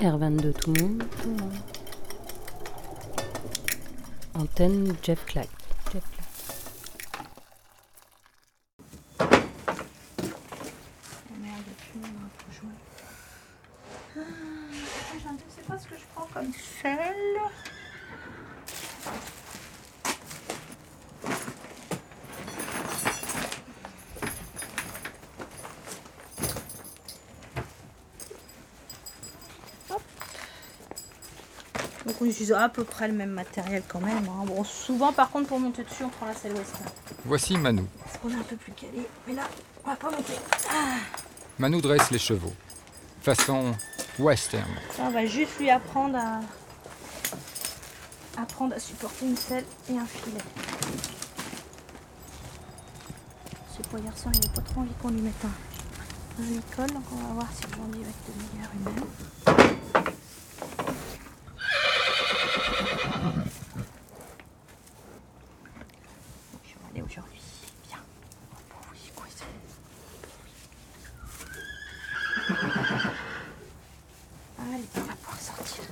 R22 tout le monde. Antenne Jeff Clack. Je sais pas ce que je prends comme sel. Donc on utilise à peu près le même matériel quand même. Hein. Bon, souvent par contre pour monter dessus on prend la selle western. Voici Manu. Parce qu'on est un peu plus calé. Mais là, on va pas monter. Manu dresse les chevaux. Façon western. Ça, on va juste lui apprendre à supporter une selle et un filet. Ce pauvre garçon, il n'avait pas trop envie qu'on lui mette un école, donc on va voir si aujourd'hui il va être de meilleure humeur. Je vais aller aujourd'hui. Bien. Pour vous y courir. Allez, on va pouvoir sortir.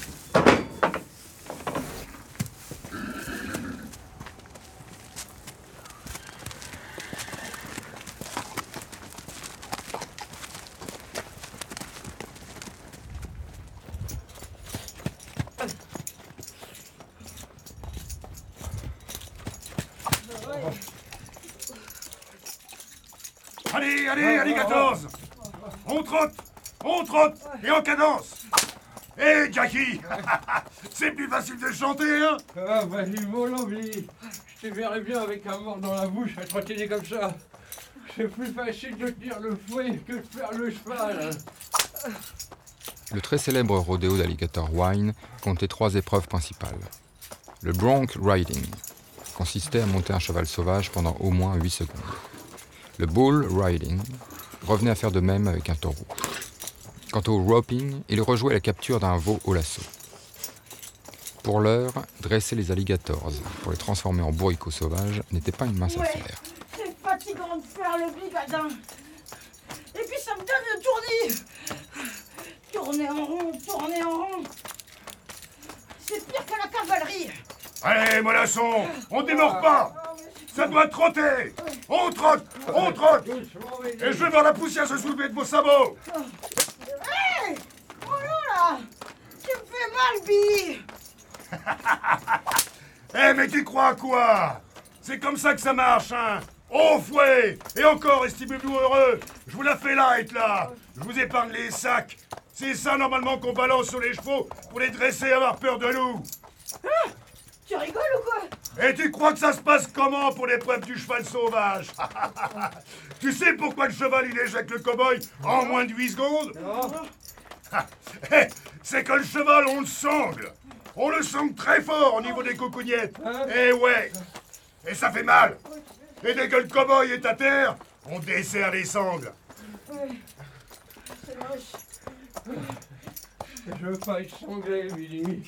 Allez, allez, 14. On trotte, et en cadence. Hé, Jackie, c'est plus facile de chanter, hein? Ah, bah, j'ai mon envie. Je te verrais bien avec un mort dans la bouche à trottiner comme ça. C'est plus facile de tenir le fouet que de faire le cheval. Le très célèbre rodéo d'Alligator Wine comptait 3 épreuves principales. Le bronc riding consistait à monter un cheval sauvage pendant au moins 8 secondes. Le bull riding revenait à faire de même avec un taureau. Quant au roping, il rejouait la capture d'un veau au lasso. Pour l'heure, dresser les alligators pour les transformer en bourricots sauvages n'était pas une mince affaire. C'est fatigant de faire le brigadin. Et puis ça me donne le tournis. Tourner en rond. C'est pire que la cavalerie. Allez, mollasson, on démord pas. Ça doit trotter. On trotte. Et je vais voir la poussière se soulever de vos sabots. Hey, oh là, tu me fais mal, Billy. Eh, mais tu crois à quoi? C'est comme ça que ça marche, hein? Au fouet. Et encore, estimez-vous heureux. Je vous la fais light, là. Je vous épargne les sacs. C'est ça, normalement, qu'on balance sur les chevaux pour les dresser et avoir peur de nous. Ah, tu rigoles ou quoi? Et tu crois que ça se passe comment pour l'épreuve du cheval sauvage? Tu sais pourquoi le cheval il éjecte le cow-boy en moins de 8 secondes? C'est que le cheval, on le sangle. On le sangle très fort au niveau des coucougnettes. Et ouais. Et ça fait mal. Et dès que le cow-boy est à terre, on desserre les sangles. C'est moche. Je veux pas être sanglé, Billy.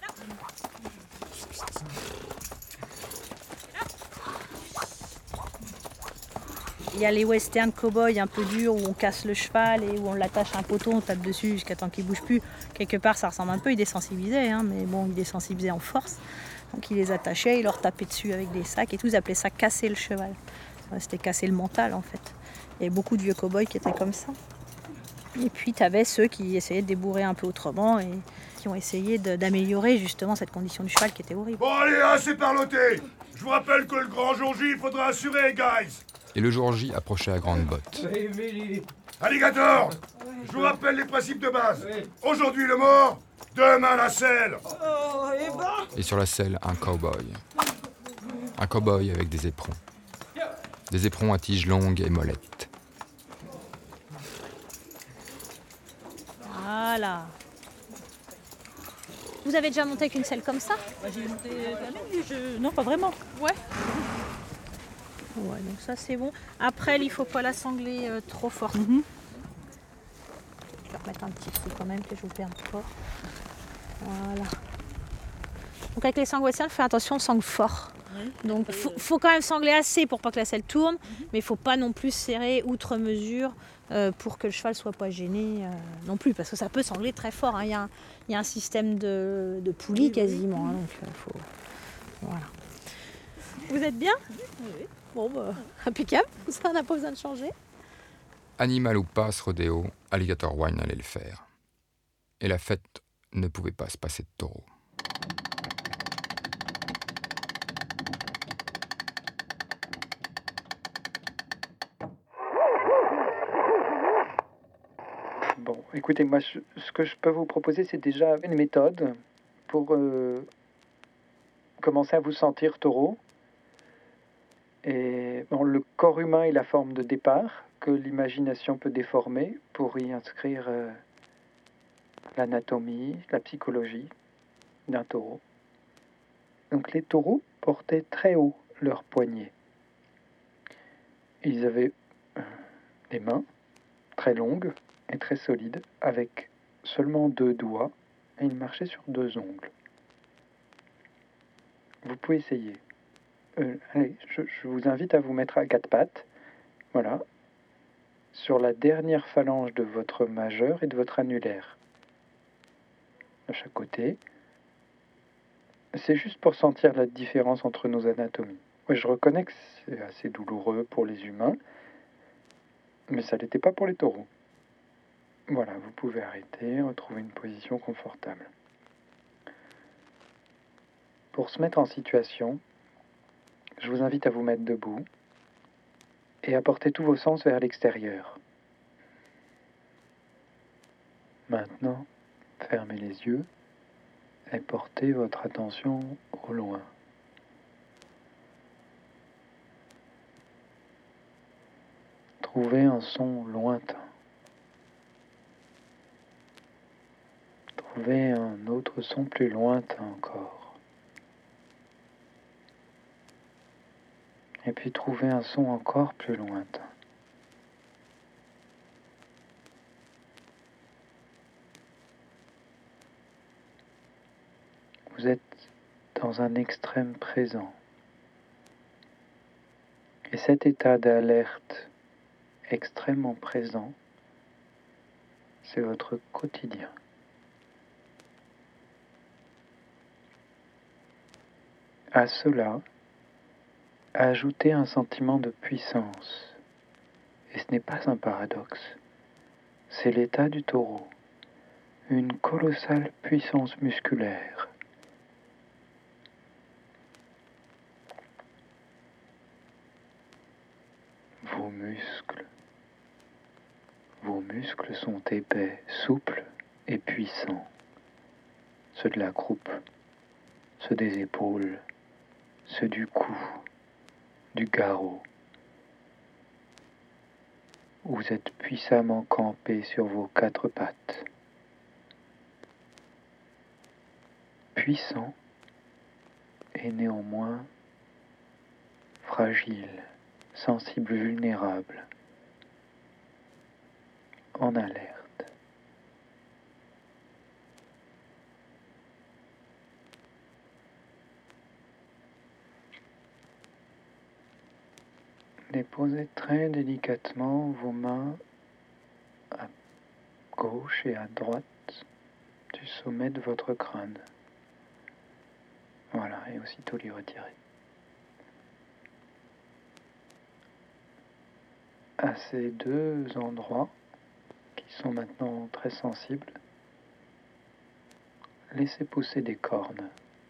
Il y a les western cow-boys un peu durs où on casse le cheval et où on l'attache à un poteau, on tape dessus jusqu'à temps qu'il bouge plus. Quelque part, ça ressemble un peu, ils désensibilisaient, hein, mais bon, ils désensibilisaient en force. Donc ils les attachaient, ils leur tapaient dessus avec des sacs et tout, ils appelaient ça casser le cheval. C'était casser le mental en fait. Il y avait beaucoup de vieux cow-boys qui étaient comme ça. Et puis tu avais ceux qui essayaient de débourrer un peu autrement et qui ont essayé d'améliorer justement cette condition du cheval qui était horrible. Bon allez, assez parloté. Je vous rappelle que le grand jour J, il faudra assurer, guys. Et le jour J approchait à grandes bottes. Hey, Billy. Alligator, je vous rappelle les principes de base. Aujourd'hui le mort, demain la selle. Oh, et ben Et sur la selle, un cow-boy. Un cow-boy avec des éperons. Des éperons à tiges longues et mollettes. Voilà. Vous avez déjà monté avec une selle comme ça? J'ai monté non, pas vraiment. Ouais. Ouais, donc ça c'est bon. Après, il faut pas la sangler trop fort. Je vais remettre un petit coup quand même que je vous perde fort. Voilà. Donc avec les sangles western, fais attention, on sangle fort. Donc faut quand même sangler assez pour pas que la selle tourne, mais il faut pas non plus serrer outre mesure pour que le cheval soit pas gêné non plus, parce que ça peut sangler très fort. Il y a un système de poulie quasiment, donc faut... Voilà. Vous êtes bien? Oui. Bon, impeccable, ça on n'a pas besoin de changer. Animal ou pas, ce rodéo, Alligator Wine allait le faire. Et la fête ne pouvait pas se passer de taureau. Bon, écoutez, moi, ce que je peux vous proposer, c'est déjà une méthode pour commencer à vous sentir taureau. Et bon, le corps humain est la forme de départ que l'imagination peut déformer pour y inscrire l'anatomie, la psychologie d'un taureau. Donc les taureaux portaient très haut leurs poignets. Ils avaient des mains très longues et très solides, avec seulement 2 doigts, et ils marchaient sur 2 ongles. Vous pouvez essayer. Allez, je vous invite à vous mettre à 4 pattes, voilà, sur la dernière phalange de votre majeur et de votre annulaire, de chaque côté. C'est juste pour sentir la différence entre nos anatomies. Oui, je reconnais que c'est assez douloureux pour les humains, mais ça l'était pas pour les taureaux. Voilà, vous pouvez arrêter, retrouver une position confortable. Pour se mettre en situation, je vous invite à vous mettre debout et à porter tous vos sens vers l'extérieur. Maintenant, fermez les yeux et portez votre attention au loin. Trouvez un son lointain. Trouvez un autre son plus lointain encore. Et puis trouvez un son encore plus lointain. Vous êtes dans un extrême présent. Et cet état d'alerte extrêmement présent, c'est votre quotidien. À cela, ajoutez un sentiment de puissance. Et ce n'est pas un paradoxe. C'est l'état du taureau. Une colossale puissance musculaire. Vos muscles sont épais, souples et puissants. Ceux de la croupe, ceux des épaules, ceux du cou, du garrot. Vous êtes puissamment campé sur vos 4 pattes. Puissant et néanmoins fragile, sensible, vulnérable, en alerte. Déposez très délicatement vos mains à gauche et à droite du sommet de votre crâne. Voilà, et aussitôt les retirer. À ces 2 endroits, qui sont maintenant très sensibles, laissez pousser des cornes.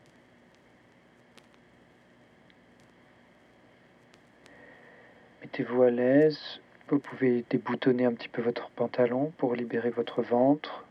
Mettez-vous à l'aise, vous pouvez déboutonner un petit peu votre pantalon pour libérer votre ventre.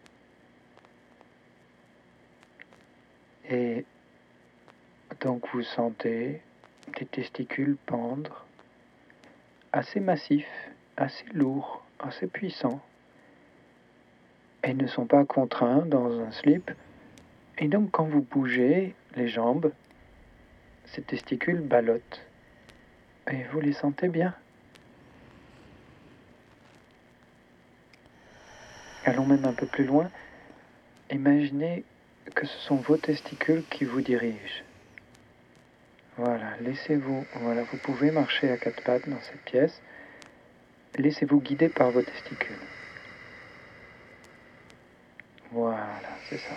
Et donc vous sentez des testicules pendre, assez massifs, assez lourds, assez puissants. Et ne sont pas contraints dans un slip. Et donc quand vous bougez les jambes, ces testicules ballottent. Et vous les sentez bien. Allons même un peu plus loin. Imaginez que ce sont vos testicules qui vous dirigent. Voilà, laissez-vous, voilà, vous pouvez marcher à quatre pattes dans cette pièce. Laissez-vous guider par vos testicules. Voilà, c'est ça.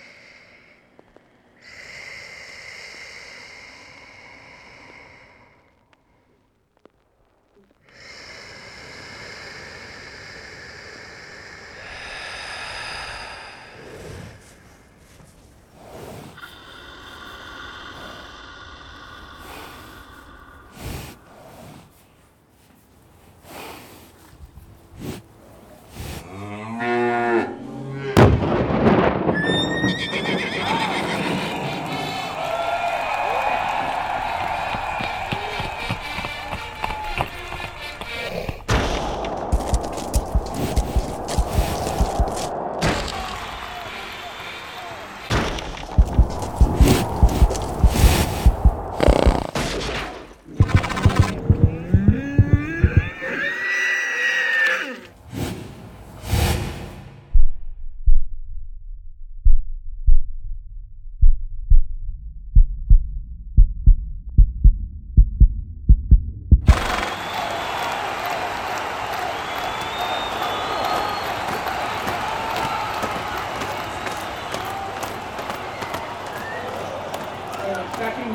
Tracking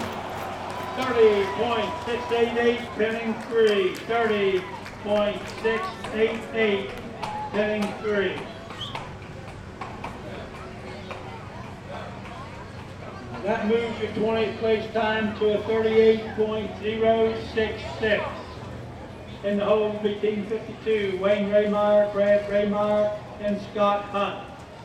30.688, pinning 3. 30.688, pinning 3. That moves your 20th place time to a 38.066. In the hole between 52, Wayne Raymeyer, Brad Raymeyer, and Scott Hunt.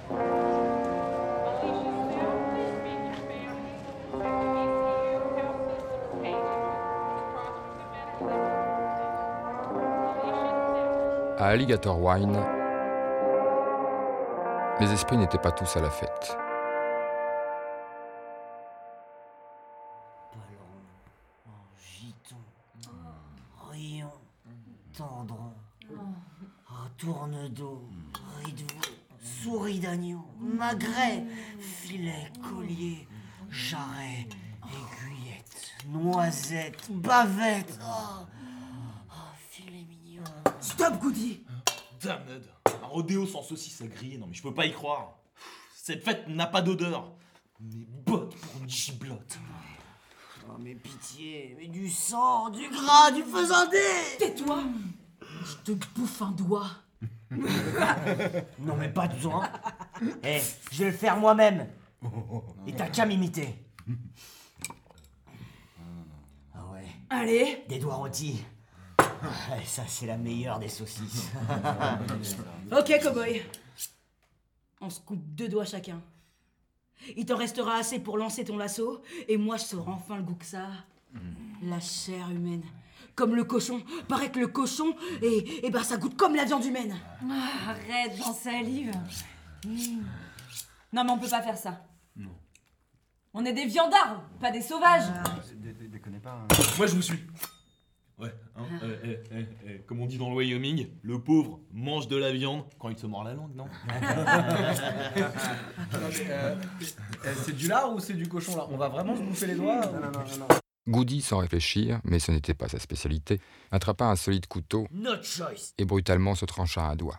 À Alligator Wine, les esprits n'étaient pas tous à la fête. Ballon, giton, rayon, tendron, tourne-dos, rideau, souris d'agneau, magret, filet, collier, jarret, aiguillette, noisette, bavette. Filet mignon. Stop, Goody! Damned! Un rodéo sans saucisse à griller, non mais je peux pas y croire. Cette fête n'a pas d'odeur. Mes bottes pour une giblotte. Oh mais pitié, mais du sang, du gras, du faisandé! Tais-toi! Je te bouffe un doigt. Non mais pas besoin. Je vais le faire moi-même. Et t'as qu'à m'imiter. Ah ouais. Allez! Des doigts rôtis. Ça c'est la meilleure des saucisses. Ok, cowboy. On se coupe 2 doigts chacun. Il t'en restera assez pour lancer ton lasso, et moi je saurai enfin le goût que ça a. La chair humaine. Comme le cochon. Paraît que le cochon, et ben ça goûte comme la viande humaine. Arrête, j'en salive. Non mais on peut pas faire ça. Non. On est des viandards, pas des sauvages. Déconnez pas. Moi je vous suis. Ouais, hein, comme on dit dans le Wyoming, le pauvre mange de la viande quand il se mord la langue, non? C'est du lard ou c'est du cochon là? On va vraiment se bouffer les doigts? Non. Goody, sans réfléchir, mais ce n'était pas sa spécialité, attrapa un solide couteau Not choice. et brutalement se trancha un doigt.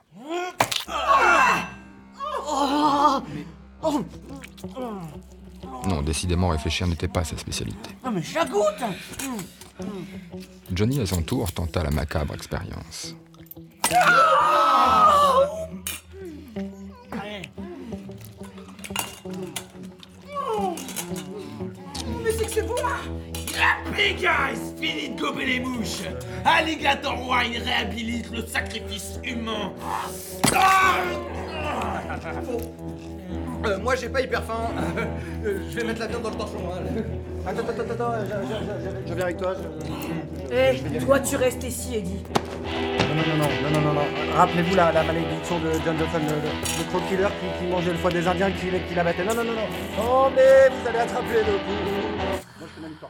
Non, décidément, réfléchir n'était pas sa spécialité. Non mais ça goûte. Johnny, à son tour, tenta la macabre expérience. Mais c'est que c'est bon là! Happy guys, fini de gober les mouches. Alligator Wine réhabilite le sacrifice humain. Moi j'ai pas hyper faim. Je vais mettre la viande dans le torchon. Attends, je viens avec toi. Toi tu restes ici, Eddie. Non. Rappelez-vous la malédiction de John Johnson, le croque-killer qui mangeait le foie des Indiens, qui l'abattait. Non. Oh mais vous allez attraper le coup. Moi je fais ma victoire.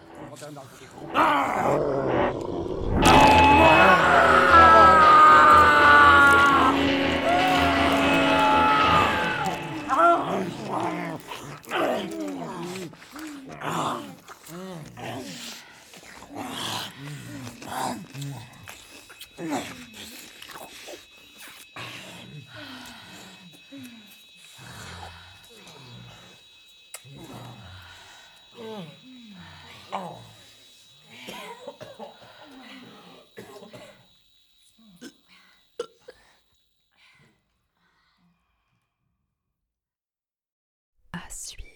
suite.